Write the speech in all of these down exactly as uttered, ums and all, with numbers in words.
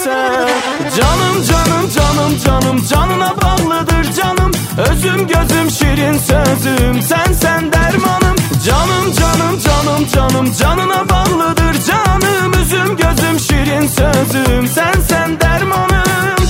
sen. Canım canım canım canım canına bağlıdır canım. Özüm gözüm şirin sözüm, sen sen dermanım. Canım canım canım canım canına bağlıdır canım. Özüm gözüm şirin sözüm, sen sen dermanım.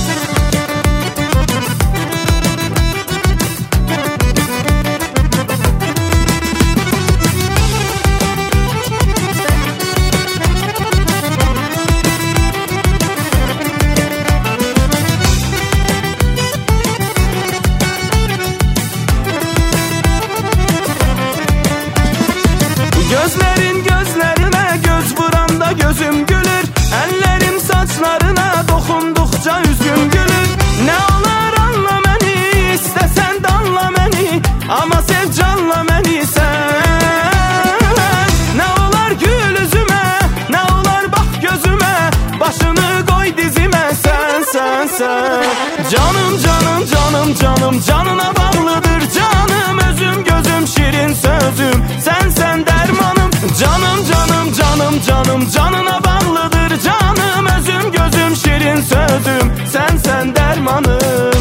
Gözlerin gözlerine göz vuranda gözüm gülür. Ellerim saçlarına dokundukça üzüm gülür. Ne olar anla beni, istesen de anla beni, ama sev canla beni sen. Ne olar gül üzüme, ne olar bak gözüme, başını koy dizime sen sen sen. Canım canım canım canım canına bağlıdır canım. Özüm gözüm şirin sözüm, sen sen dermanım. Canım canım canım canım canına bağlıdır canım. Özüm gözüm şirin sözüm, sen sen dermanım.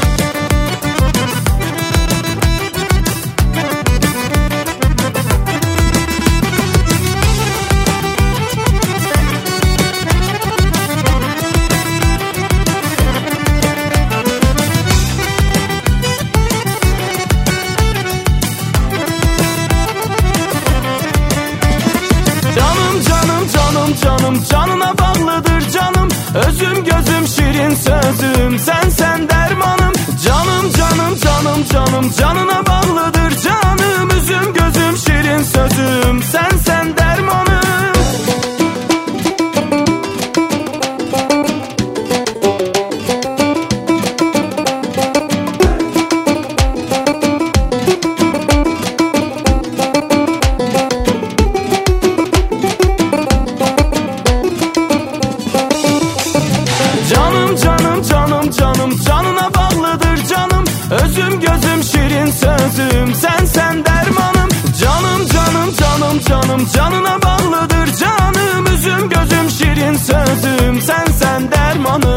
Canım canım canım canım canına bağlıdır canım. Özüm gözüm şirin sözüm, sen sen dermanım. Canım canım canım canım canına bağlıdır canım. Özüm gözüm şirin sözüm, sen sen dermanım. Canım canım canım canım canına bağlıdır canım. Özüm gözüm şirin sözüm, sen sen dermanım. Canım canım canım canım canına bağlıdır canım. Özüm gözüm şirin sözüm, sen sen dermanım.